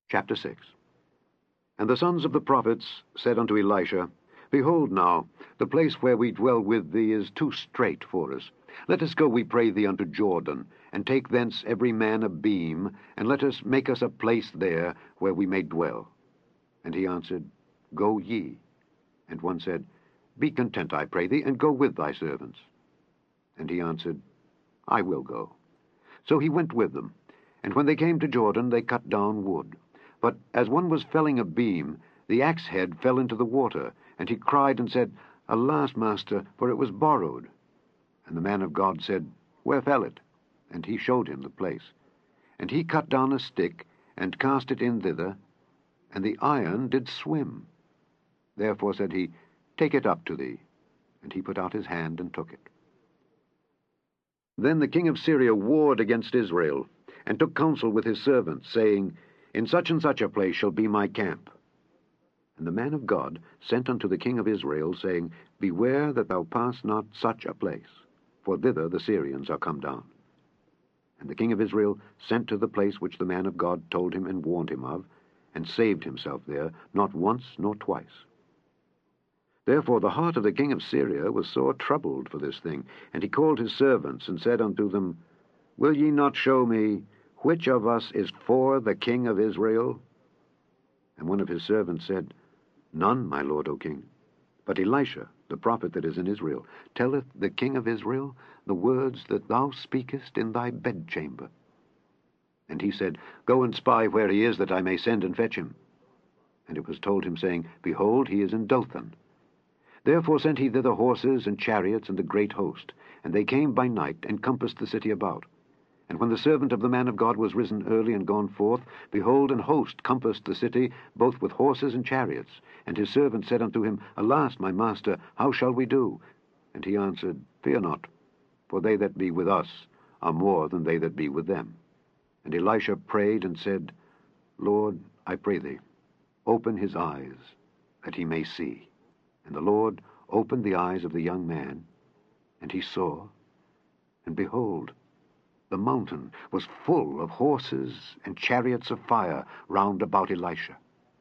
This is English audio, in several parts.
Chapter 6. And the sons of the prophets said unto Elisha, Behold now, the place where we dwell with thee is too strait for us. Let us go, we pray thee, unto Jordan, and take thence every man a beam, and let us make us a place there where we may dwell. And he answered, Go ye. And one said, Be content, I pray thee, and go with thy servants. And he answered, I will go. So he went with them. And when they came to Jordan, they cut down wood. But as one was felling a beam, the axe head fell into the water, and he cried and said, Alas, master, for it was borrowed. And the man of God said, Where fell it? And he showed him the place. And he cut down a stick, and cast it in thither, and the iron did swim. Therefore said he, Take it up to thee. And he put out his hand and took it. Then the king of Syria warred against Israel, and took counsel with his servants, saying, In such and such a place shall be my camp. And the man of God sent unto the king of Israel, saying, Beware that thou pass not such a place, for thither the Syrians are come down. And the king of Israel sent to the place which the man of God told him and warned him of, and saved himself there, not once nor twice. Therefore the heart of the king of Syria was sore troubled for this thing, and he called his servants, and said unto them, Will ye not show me which of us is for the king of Israel? And one of his servants said, None, my lord, O king. But Elisha, the prophet that is in Israel, telleth the king of Israel the words that thou speakest in thy bedchamber. And he said, Go and spy where he is, that I may send and fetch him. And it was told him, saying, Behold, he is in Dothan. Therefore sent he thither horses and chariots and a great host, and they came by night, and compassed the city about. And when the servant of the man of God was risen early and gone forth, behold, an host compassed the city, both with horses and chariots. And his servant said unto him, Alas, my master, how shall we do? And he answered, Fear not, for they that be with us are more than they that be with them. And Elisha prayed and said, Lord, I pray thee, open his eyes, that he may see. And the Lord opened the eyes of the young man, and he saw, and behold, the mountain was full of horses and chariots of fire round about Elisha.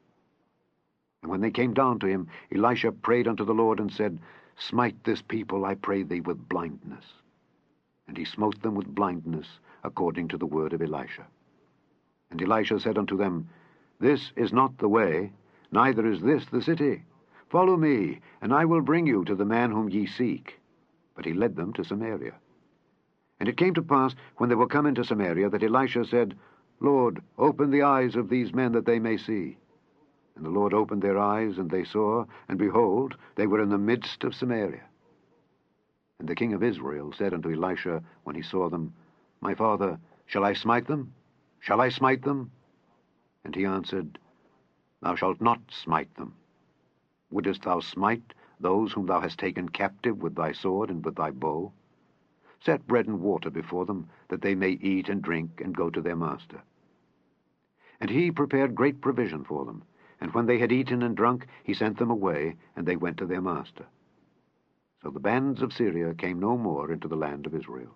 And when they came down to him, Elisha prayed unto the Lord, and said, Smite this people, I pray thee, with blindness. And he smote them with blindness, according to the word of Elisha. And Elisha said unto them, This is not the way, neither is this the city. Follow me, and I will bring you to the man whom ye seek. But he led them to Samaria. And it came to pass, when they were come into Samaria, that Elisha said, Lord, open the eyes of these men, that they may see. And the Lord opened their eyes, and they saw, and behold, they were in the midst of Samaria. And the king of Israel said unto Elisha, when he saw them, My father, shall I smite them? Shall I smite them? And he answered, Thou shalt not smite them. Wouldest thou smite those whom thou hast taken captive with thy sword and with thy bow? Set bread and water before them, that they may eat and drink, and go to their master. And he prepared great provision for them, and when they had eaten and drunk, he sent them away, and they went to their master. So the bands of Syria came no more into the land of Israel.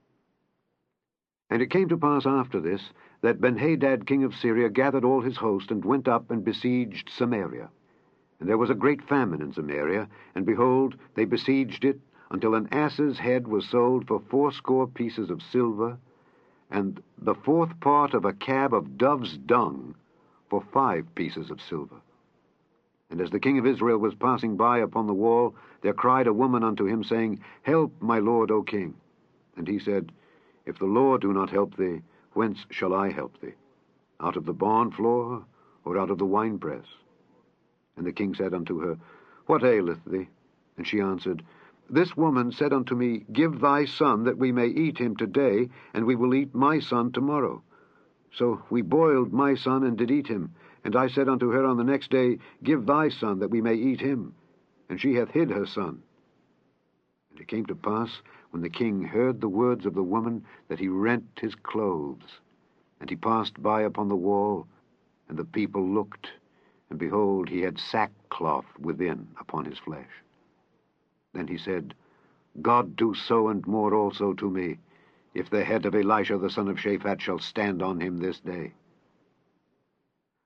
And it came to pass after this, that Benhadad king of Syria gathered all his host, and went up and besieged Samaria. And there was a great famine in Samaria, and behold, they besieged it, until an ass's head was sold for 80 pieces of silver, and the 4th part of a cab of dove's dung for 5 pieces of silver. And as the king of Israel was passing by upon the wall, there cried a woman unto him, saying, Help, my lord, O king. And he said, If the Lord do not help thee, whence shall I help thee? Out of the barn floor, or out of the winepress? And the king said unto her, What aileth thee? And she answered, This woman said unto me, Give thy son, that we may eat him today, and we will eat my son tomorrow. So we boiled my son, and did eat him. And I said unto her on the next day, Give thy son, that we may eat him. And she hath hid her son. And it came to pass, when the king heard the words of the woman, that he rent his clothes. And he passed by upon the wall, and the people looked, and behold, he had sackcloth within upon his flesh. Then he said, God do so and more also to me, if the head of Elisha the son of Shaphat shall stand on him this day.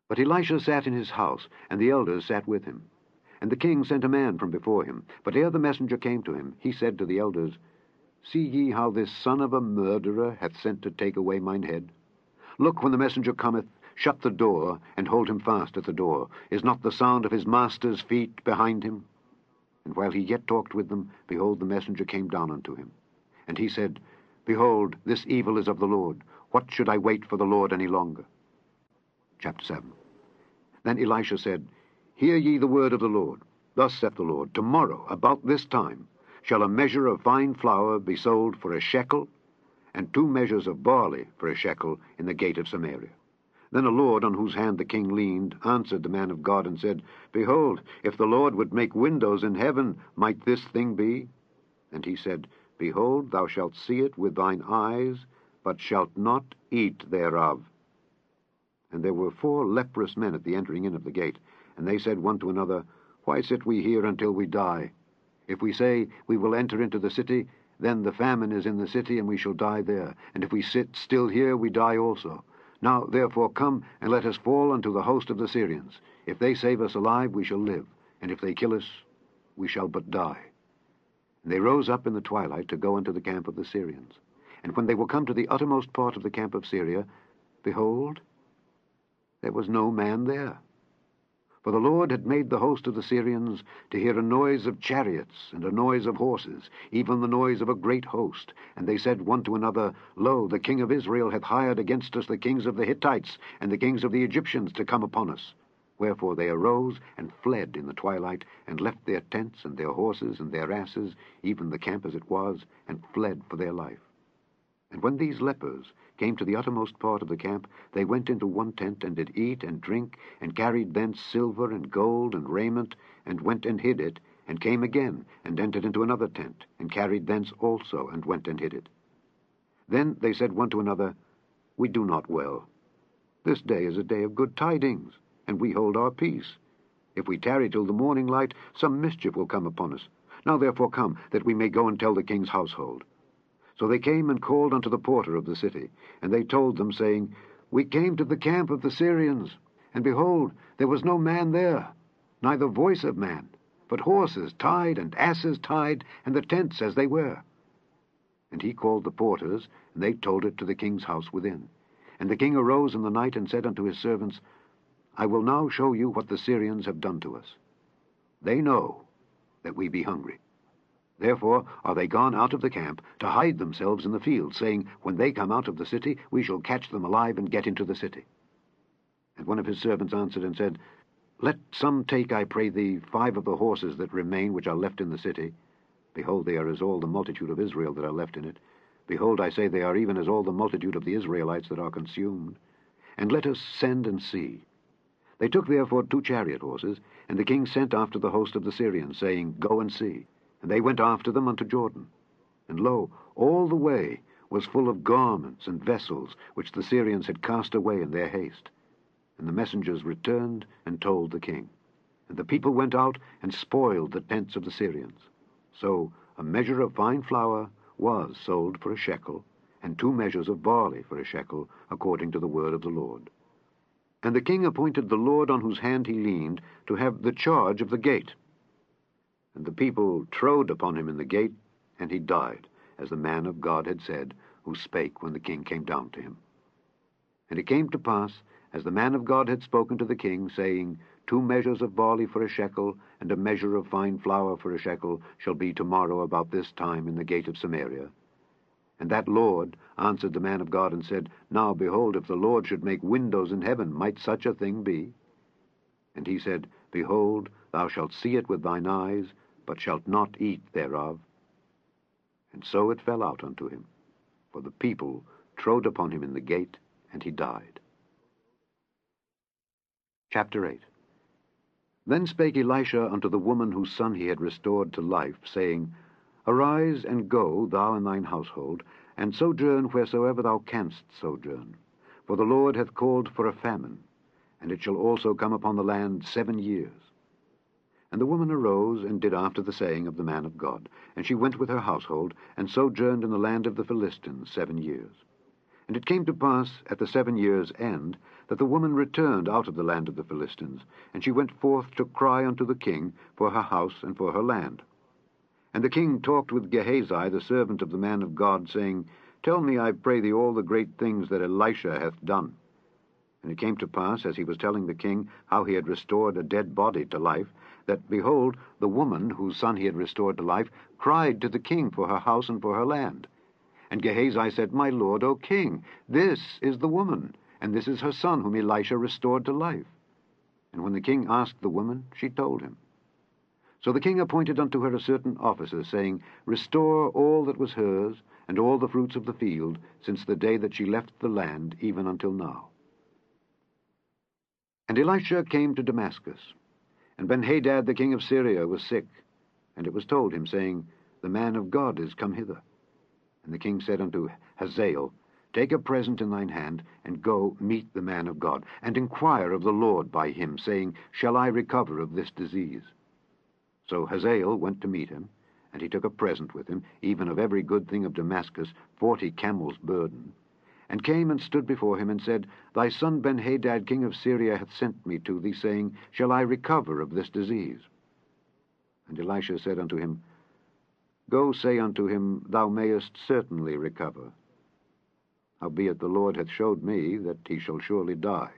But Elisha sat in his house, and the elders sat with him. And the king sent a man from before him. But ere the messenger came to him, he said to the elders, See ye how this son of a murderer hath sent to take away mine head? Look, when the messenger cometh, shut the door, and hold him fast at the door. Is not the sound of his master's feet behind him? And while he yet talked with them, behold, the messenger came down unto him. And he said, Behold, this evil is of the Lord. What should I wait for the Lord any longer? Chapter 7. Then Elisha said, Hear ye the word of the Lord. Thus saith the Lord, Tomorrow, about this time, shall a measure of fine flour be sold for a shekel, and 2 measures of barley for a shekel in the gate of Samaria. Then a lord, on whose hand the king leaned, answered the man of God, and said, Behold, if the Lord would make windows in heaven, might this thing be? And he said, Behold, thou shalt see it with thine eyes, but shalt not eat thereof. And there were 4 leprous men at the entering in of the gate, and they said one to another, Why sit we here until we die? If we say, We will enter into the city, then the famine is in the city, and we shall die there. And if we sit still here, we die also. Now therefore come, and let us fall unto the host of the Syrians. If they save us alive, we shall live, and if they kill us, we shall but die. And they rose up in the twilight to go unto the camp of the Syrians. And when they were come to the uttermost part of the camp of Syria, behold, there was no man there. For the Lord had made the host of the Syrians to hear a noise of chariots and a noise of horses, even the noise of a great host. And they said one to another, Lo, the king of Israel hath hired against us the kings of the Hittites and the kings of the Egyptians to come upon us. Wherefore they arose and fled in the twilight, and left their tents and their horses and their asses, even the camp as it was, and fled for their life. And when these lepers came to the uttermost part of the camp, they went into one tent, and did eat and drink, and carried thence silver and gold and raiment, and went and hid it, and came again, and entered into another tent, and carried thence also, and went and hid it. Then they said one to another, We do not well. This day is a day of good tidings, and we hold our peace. If we tarry till the morning light, some mischief will come upon us. Now therefore come, that we may go and tell the king's household. So they came and called unto the porter of the city, and they told them, saying, We came to the camp of the Syrians, and behold, there was no man there, neither voice of man, but horses tied and asses tied, and the tents as they were. And he called the porters, and they told it to the king's house within. And the king arose in the night, and said unto his servants, I will now show you what the Syrians have done to us. They know that we be hungry. Therefore are they gone out of the camp to hide themselves in the field, saying, When they come out of the city, we shall catch them alive and get into the city. And one of his servants answered and said, Let some take, I pray thee, 5 of the horses that remain, which are left in the city. Behold, they are as all the multitude of Israel that are left in it. Behold, I say, they are even as all the multitude of the Israelites that are consumed. And let us send and see. They took therefore 2 chariot horses, and the king sent after the host of the Syrians, saying, Go and see. And they went after them unto Jordan. And lo, all the way was full of garments and vessels, which the Syrians had cast away in their haste. And the messengers returned and told the king. And the people went out and spoiled the tents of the Syrians. So a measure of fine flour was sold for a shekel, and 2 measures of barley for a shekel, according to the word of the Lord. And the king appointed the Lord on whose hand he leaned to have the charge of the gate. And the people trode upon him in the gate, and he died, as the man of God had said, who spake when the king came down to him. And it came to pass, as the man of God had spoken to the king, saying, 2 measures of barley for a shekel, and a measure of fine flour for a shekel, shall be tomorrow about this time in the gate of Samaria. And that Lord answered the man of God, and said, Now behold, if the Lord should make windows in heaven, might such a thing be? And he said, Behold, thou shalt see it with thine eyes, but shalt not eat thereof. And so it fell out unto him, for the people trode upon him in the gate, and he died. Chapter 8. Then spake Elisha unto the woman whose son he had restored to life, saying, Arise and go, thou and thine household, and sojourn wheresoever thou canst sojourn. For the Lord hath called for a famine, and it shall also come upon the land 7 years. And the woman arose, and did after the saying of the man of God. And she went with her household, and sojourned in the land of the Philistines 7 years. And it came to pass at the 7 years' end that the woman returned out of the land of the Philistines, and she went forth to cry unto the king for her house and for her land. And the king talked with Gehazi, the servant of the man of God, saying, Tell me, I pray thee, all the great things that Elisha hath done. And it came to pass, as he was telling the king how he had restored a dead body to life, that, behold, the woman whose son he had restored to life cried to the king for her house and for her land. And Gehazi said, My lord, O king, this is the woman, and this is her son whom Elisha restored to life. And when the king asked the woman, she told him. So the king appointed unto her a certain officer, saying, Restore all that was hers, and all the fruits of the field, since the day that she left the land, even until now. And Elisha came to Damascus, and Benhadad the king of Syria was sick, and it was told him, saying, The man of God is come hither. And the king said unto Hazael, Take a present in thine hand, and go meet the man of God, and inquire of the Lord by him, saying, Shall I recover of this disease? So Hazael went to meet him, and he took a present with him, even of every good thing of Damascus, 40 camels' burden, and came and stood before him, and said, Thy son Benhadad king of Syria hath sent me to thee, saying, Shall I recover of this disease? And Elisha said unto him, Go say unto him, Thou mayest certainly recover. Howbeit the Lord hath showed me that he shall surely die.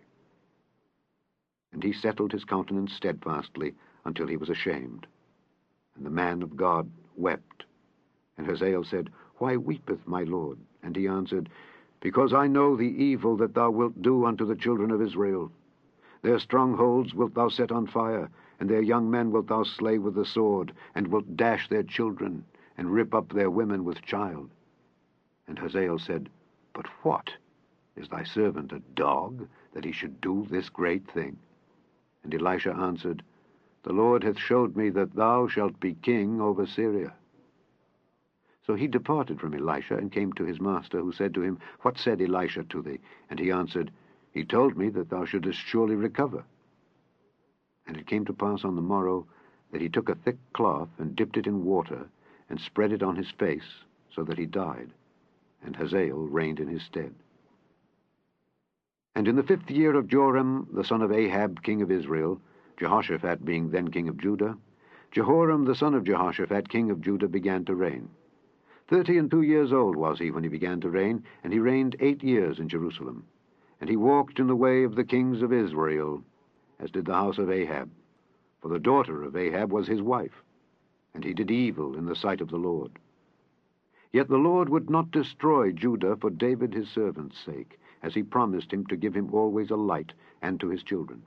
And he settled his countenance steadfastly until he was ashamed. And the man of God wept. And Hazael said, Why weepeth my lord? And he answered, Because I know the evil that thou wilt do unto the children of Israel. Their strongholds wilt thou set on fire, and their young men wilt thou slay with the sword, and wilt dash their children, and rip up their women with child. And Hazael said, But what? Is thy servant a dog, that he should do this great thing? And Elisha answered, The Lord hath showed me that thou shalt be king over Syria. So he departed from Elisha, and came to his master, who said to him, What said Elisha to thee? And he answered, He told me that thou shouldest surely recover. And it came to pass on the morrow that he took a thick cloth, and dipped it in water, and spread it on his face, so that he died. And Hazael reigned in his stead. And in the 5th year of Joram, the son of Ahab, king of Israel, Jehoshaphat being then king of Judah, Jehoram the son of Jehoshaphat, king of Judah, began to reign. 32 years old was he when he began to reign, and he reigned 8 years in Jerusalem. And he walked in the way of the kings of Israel, as did the house of Ahab. For the daughter of Ahab was his wife, and he did evil in the sight of the Lord. Yet the Lord would not destroy Judah for David his servant's sake, as he promised him to give him always a light, and to his children.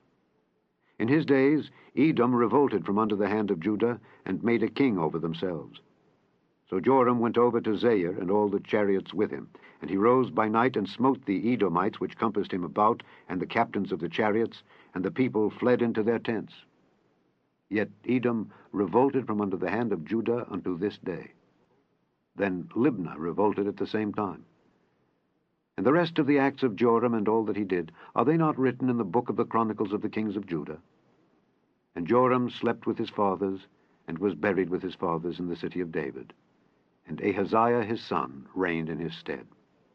In his days Edom revolted from under the hand of Judah, and made a king over themselves. So Joram went over to Zair, and all the chariots with him. And he rose by night, and smote the Edomites which compassed him about, and the captains of the chariots, and the people fled into their tents. Yet Edom revolted from under the hand of Judah unto this day. Then Libnah revolted at the same time. And the rest of the acts of Joram, and all that he did, are they not written in the book of the Chronicles of the kings of Judah? And Joram slept with his fathers, and was buried with his fathers in the city of David. And Ahaziah his son reigned in his stead.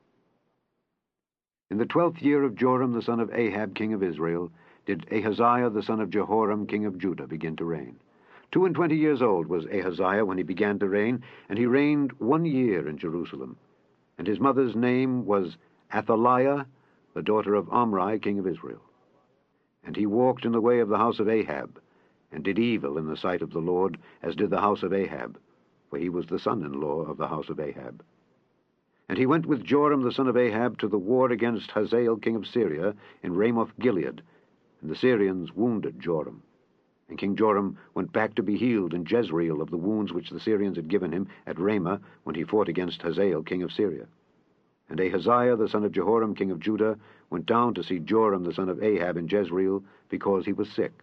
In the 12th year of Joram the son of Ahab king of Israel did Ahaziah the son of Jehoram king of Judah begin to reign. 22 years old was Ahaziah when he began to reign, and he reigned 1 year in Jerusalem. And his mother's name was Athaliah, the daughter of Omri king of Israel. And he walked in the way of the house of Ahab, and did evil in the sight of the Lord, as did the house of Ahab, for he was the son-in-law of the house of Ahab. And he went with Joram the son of Ahab to the war against Hazael king of Syria in Ramoth-Gilead, and the Syrians wounded Joram. And King Joram went back to be healed in Jezreel of the wounds which the Syrians had given him at Ramah when he fought against Hazael king of Syria. And Ahaziah the son of Jehoram king of Judah went down to see Joram the son of Ahab in Jezreel, because he was sick.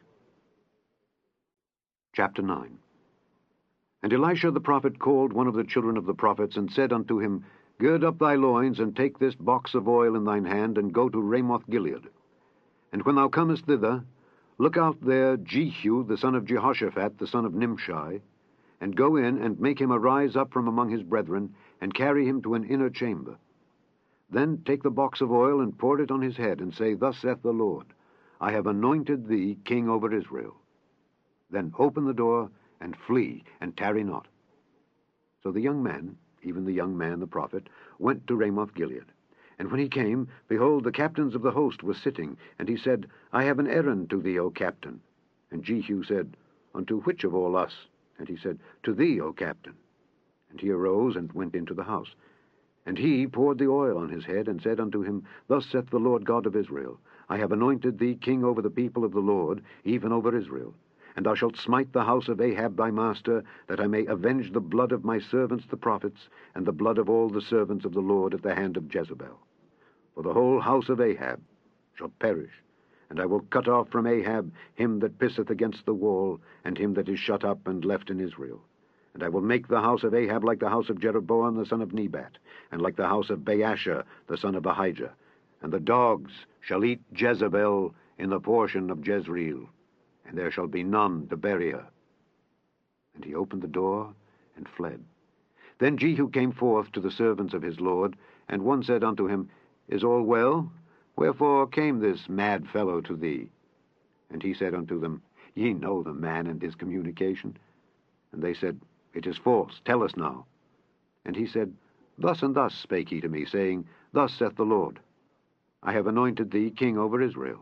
Chapter 9. And Elisha the prophet called one of the children of the prophets, and said unto him, Gird up thy loins, and take this box of oil in thine hand, and go to Ramoth-Gilead. And when thou comest thither, look out there Jehu the son of Jehoshaphat the son of Nimshi, and go in, and make him arise up from among his brethren, and carry him to an inner chamber. Then take the box of oil and pour it on his head, and say, Thus saith the Lord, I have anointed thee king over Israel. Then open the door, and flee, and tarry not. So the young man, even the young man the prophet, went to Ramoth-Gilead. And when he came, behold, the captains of the host were sitting, and he said, I have an errand to thee, O captain. And Jehu said, Unto which of all us? And he said, To thee, O captain. And he arose and went into the house. And he poured the oil on his head, and said unto him, Thus saith the Lord God of Israel, I have anointed thee king over the people of the Lord, even over Israel. And thou shalt smite the house of Ahab thy master, that I may avenge the blood of my servants the prophets, and the blood of all the servants of the Lord at the hand of Jezebel. For the whole house of Ahab shall perish, and I will cut off from Ahab him that pisseth against the wall, and him that is shut up and left in Israel. And I will make the house of Ahab like the house of Jeroboam the son of Nebat, and like the house of Baasha the son of Ahijah. And the dogs shall eat Jezebel in the portion of Jezreel, and there shall be none to bury her. And he opened the door and fled. Then Jehu came forth to the servants of his lord, and one said unto him, Is all well? Wherefore came this mad fellow to thee? And he said unto them, Ye know the man and his communication. And they said, It is false, tell us now. And he said, Thus and thus spake he to me, saying, Thus saith the Lord, I have anointed thee king over Israel.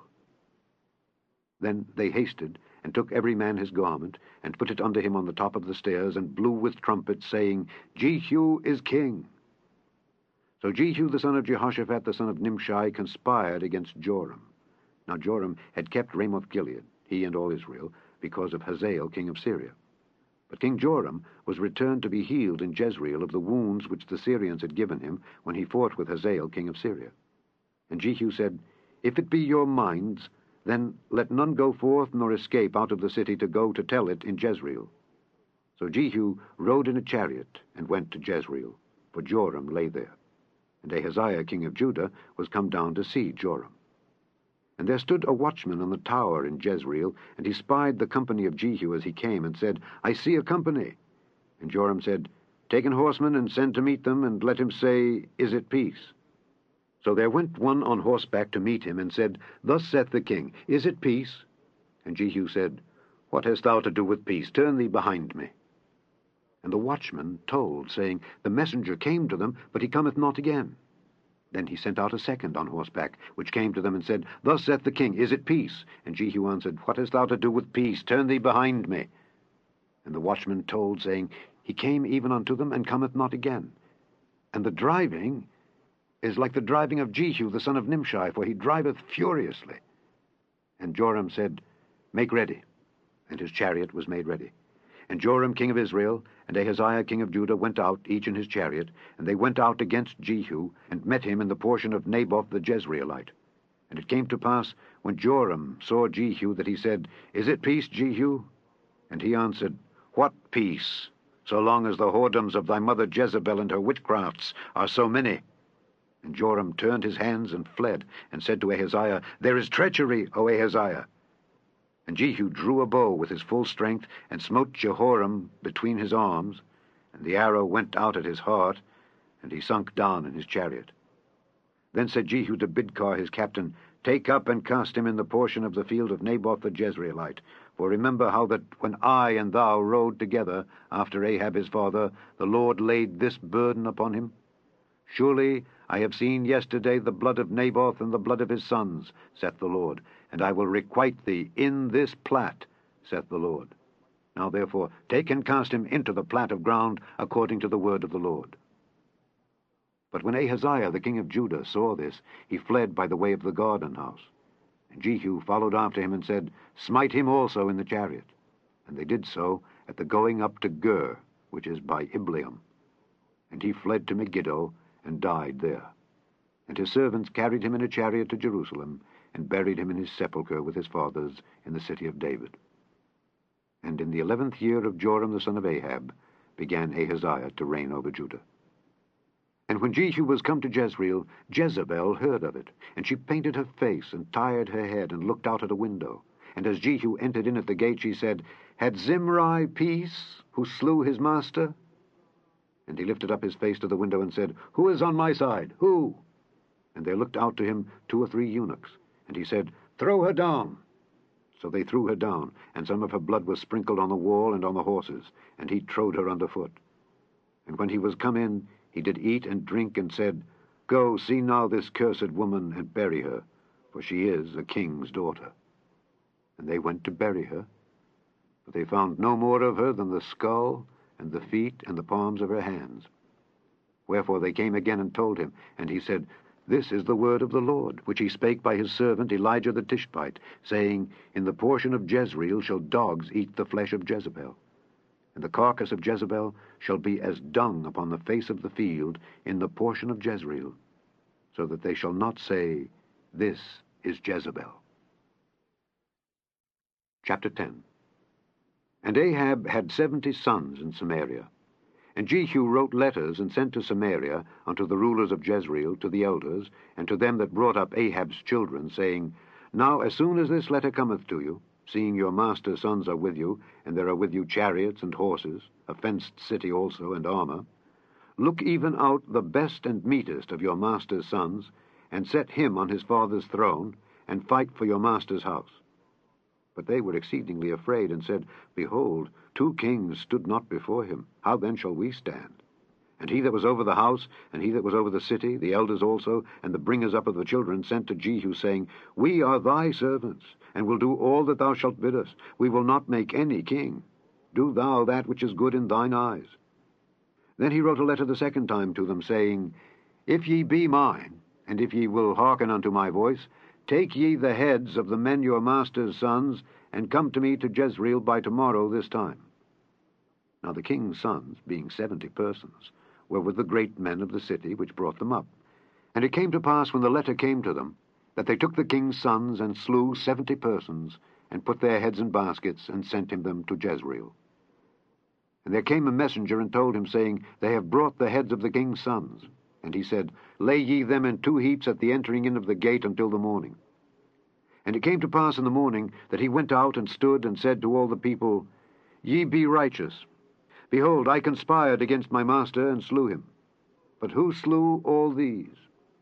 Then they hasted, and took every man his garment, and put it unto him on the top of the stairs, and blew with trumpets, saying, Jehu is king. So Jehu the son of Jehoshaphat the son of Nimshi conspired against Joram. Now Joram had kept Ramoth-Gilead, he and all Israel, because of Hazael king of Syria. But King Joram was returned to be healed in Jezreel of the wounds which the Syrians had given him when he fought with Hazael king of Syria. And Jehu said, If it be your minds, then let none go forth nor escape out of the city to go to tell it in Jezreel. So Jehu rode in a chariot and went to Jezreel, for Joram lay there. And Ahaziah king of Judah was come down to see Joram. And there stood a watchman on the tower in Jezreel, and he spied the company of Jehu as he came, and said, I see a company. And Joram said, Take an horseman, and send to meet them, and let him say, Is it peace? So there went one on horseback to meet him, and said, Thus saith the king, Is it peace? And Jehu said, What hast thou to do with peace? Turn thee behind me. And the watchman told, saying, The messenger came to them, but he cometh not again. Then he sent out a second on horseback, which came to them, and said, Thus saith the king, Is it peace? And Jehu answered, What hast thou to do with peace? Turn thee behind me. And the watchman told, saying, He came even unto them, and cometh not again. And the driving is like the driving of Jehu the son of Nimshi, for he driveth furiously. And Joram said, Make ready. And his chariot was made ready. And Joram king of Israel and Ahaziah king of Judah went out, each in his chariot, and they went out against Jehu, and met him in the portion of Naboth the Jezreelite. And it came to pass, when Joram saw Jehu, that he said, Is it peace, Jehu? And he answered, What peace, so long as the whoredoms of thy mother Jezebel and her witchcrafts are so many? And Joram turned his hands and fled, and said to Ahaziah, There is treachery, O Ahaziah. And Jehu drew a bow with his full strength, and smote Jehoram between his arms, and the arrow went out at his heart, and he sunk down in his chariot. Then said Jehu to Bidkar his captain, Take up and cast him in the portion of the field of Naboth the Jezreelite. For remember how that when I and thou rode together after Ahab his father, the Lord laid this burden upon him. Surely I have seen yesterday the blood of Naboth and the blood of his sons, saith the Lord, and I will requite thee in this plat, saith the Lord. Now therefore take and cast him into the plat of ground, according to the word of the Lord. But when Ahaziah the king of Judah saw this, he fled by the way of the garden house. And Jehu followed after him, and said, Smite him also in the chariot. And they did so at the going up to Gur, which is by Ibleam. And he fled to Megiddo, and died there. And his servants carried him in a chariot to Jerusalem, and buried him in his sepulchre with his fathers in the city of David. And in the 11th year of Joram the son of Ahab began Ahaziah to reign over Judah. And when Jehu was come to Jezreel, Jezebel heard of it, and she painted her face, and tired her head, and looked out at a window. And as Jehu entered in at the gate, she said, Had Zimri peace, who slew his master? And he lifted up his face to the window, and said, Who is on my side? Who? And there looked out to him 2 or 3 eunuchs, and he said, Throw her down. So they threw her down, and some of her blood was sprinkled on the wall and on the horses, and he trode her under foot. And when he was come in, he did eat and drink, and said, Go, see now this cursed woman, and bury her, for she is a king's daughter. And they went to bury her, but they found no more of her than the skull, and the feet, and the palms of her hands. Wherefore they came again and told him, and he said, This is the word of the Lord, which he spake by his servant Elijah the Tishbite, saying, In the portion of Jezreel shall dogs eat the flesh of Jezebel, and the carcass of Jezebel shall be as dung upon the face of the field in the portion of Jezreel, so that they shall not say, This is Jezebel. Chapter 10. And Ahab had 70 sons in Samaria. And Jehu wrote letters and sent to Samaria unto the rulers of Jezreel, to the elders, and to them that brought up Ahab's children, saying, Now as soon as this letter cometh to you, seeing your master's sons are with you, and there are with you chariots and horses, a fenced city also, and armor, look even out the best and meetest of your master's sons, and set him on his father's throne, and fight for your master's house. But they were exceedingly afraid, and said, Behold, 2 kings stood not before him. How then shall we stand? And he that was over the house, and he that was over the city, the elders also, and the bringers up of the children, sent to Jehu, saying, We are thy servants, and will do all that thou shalt bid us. We will not make any king. Do thou that which is good in thine eyes. Then he wrote a letter the second time to them, saying, If ye be mine, and if ye will hearken unto my voice, take ye the heads of the men your master's sons, and come to me to Jezreel by tomorrow this time. Now the king's sons, being 70 persons, were with the great men of the city which brought them up. And it came to pass, when the letter came to them, that they took the king's sons, and slew 70 persons, and put their heads in baskets, and sent him them to Jezreel. And there came a messenger, and told him, saying, They have brought the heads of the king's sons. And he said, Lay ye them in 2 heaps at the entering in of the gate until the morning. And it came to pass in the morning, that he went out and stood, and said to all the people, Ye be righteous. Behold, I conspired against my master, and slew him. But who slew all these?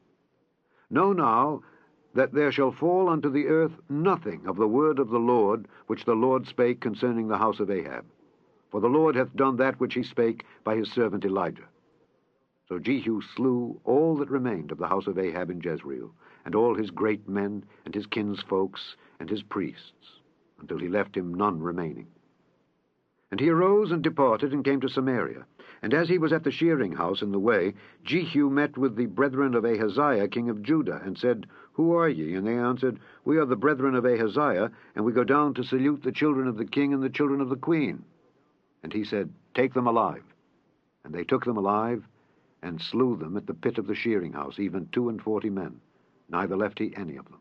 Know now that there shall fall unto the earth nothing of the word of the Lord, which the Lord spake concerning the house of Ahab. For the Lord hath done that which he spake by his servant Elijah. So Jehu slew all that remained of the house of Ahab in Jezreel, and all his great men, and his kinsfolks, and his priests, until he left him none remaining. And he arose and departed, and came to Samaria. And as he was at the shearing house in the way, Jehu met with the brethren of Ahaziah king of Judah, and said, Who are ye? And they answered, We are the brethren of Ahaziah, and we go down to salute the children of the king and the children of the queen. And he said, Take them alive. And they took them alive, and slew them at the pit of the shearing house, even 42 men, neither left he any of them.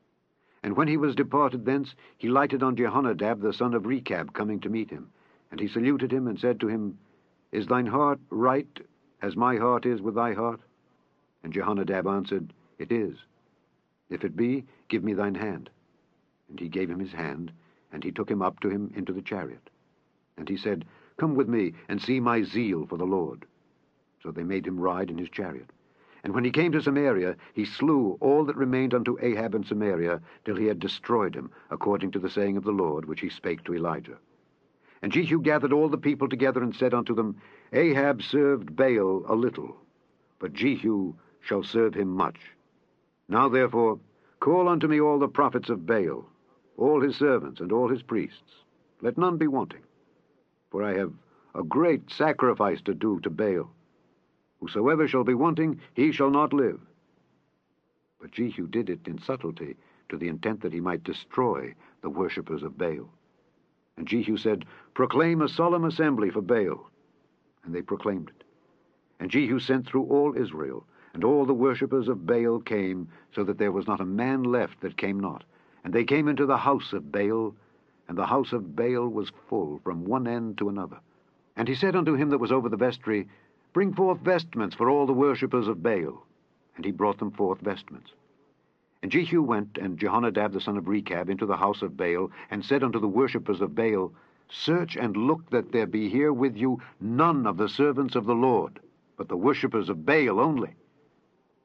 And when he was departed thence, he lighted on Jehonadab the son of Rechab, coming to meet him. And he saluted him, and said to him, Is thine heart right, as my heart is with thy heart? And Jehonadab answered, It is. If it be, give me thine hand. And he gave him his hand, and he took him up to him into the chariot. And he said, Come with me, and see my zeal for the Lord. So they made him ride in his chariot. And when he came to Samaria, he slew all that remained unto Ahab in Samaria, till he had destroyed him, according to the saying of the Lord, which he spake to Elijah. And Jehu gathered all the people together, and said unto them, Ahab served Baal a little, but Jehu shall serve him much. Now therefore call unto me all the prophets of Baal, all his servants, and all his priests. Let none be wanting, for I have a great sacrifice to do to Baal. Whosoever shall be wanting, he shall not live. But Jehu did it in subtlety, to the intent that he might destroy the worshippers of Baal. And Jehu said, Proclaim a solemn assembly for Baal. And they proclaimed it. And Jehu sent through all Israel, and all the worshippers of Baal came, so that there was not a man left that came not. And they came into the house of Baal, and the house of Baal was full from one end to another. And he said unto him that was over the vestry, Bring forth vestments for all the worshippers of Baal. And he brought them forth vestments. And Jehu went, and Jehonadab the son of Rechab, into the house of Baal, and said unto the worshippers of Baal, Search and look that there be here with you none of the servants of the Lord, but the worshippers of Baal only.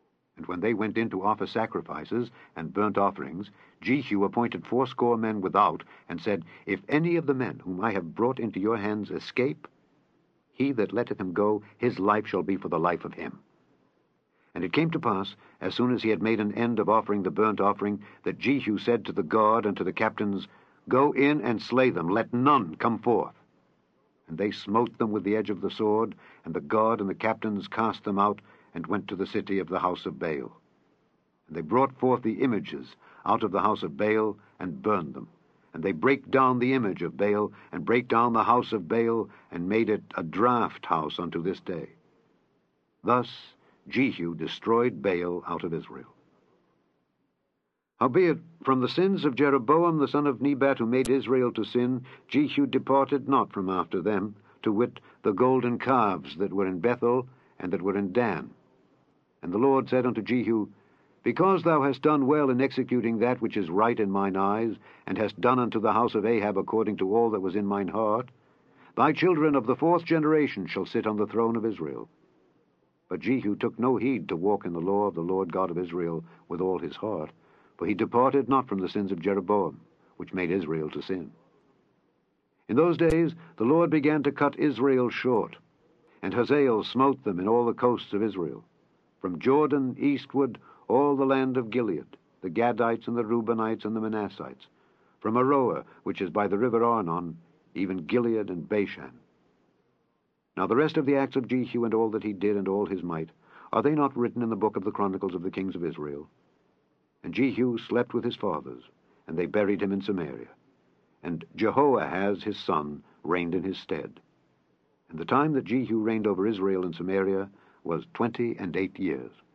And when they went in to offer sacrifices and burnt offerings, Jehu appointed 80 men without, and said, If any of the men whom I have brought into your hands escape, he that letteth him go, his life shall be for the life of him. And it came to pass, as soon as he had made an end of offering the burnt offering, that Jehu said to the guard and to the captains, Go in and slay them, let none come forth. And they smote them with the edge of the sword, and the guard and the captains cast them out, and went to the city of the house of Baal. And they brought forth the images out of the house of Baal, and burned them. And they brake down the image of Baal, and brake down the house of Baal, and made it a draught house unto this day. Thus Jehu destroyed Baal out of Israel. Howbeit, from the sins of Jeroboam the son of Nebat, who made Israel to sin, Jehu departed not from after them, to wit, the golden calves that were in Bethel, and that were in Dan. And the Lord said unto Jehu, Because thou hast done well in executing that which is right in mine eyes, and hast done unto the house of Ahab according to all that was in mine heart, thy children of the 4th generation shall sit on the throne of Israel. But Jehu took no heed to walk in the law of the Lord God of Israel with all his heart, for he departed not from the sins of Jeroboam, which made Israel to sin. In those days the Lord began to cut Israel short, and Hazael smote them in all the coasts of Israel, from Jordan eastward all the land of Gilead, the Gadites and the Reubenites and the Manassites, from Aroer, which is by the river Arnon, even Gilead and Bashan. Now the rest of the acts of Jehu and all that he did and all his might, are they not written in the book of the Chronicles of the kings of Israel? And Jehu slept with his fathers, and they buried him in Samaria. And Jehoahaz his son reigned in his stead. And the time that Jehu reigned over Israel in Samaria was 28 years.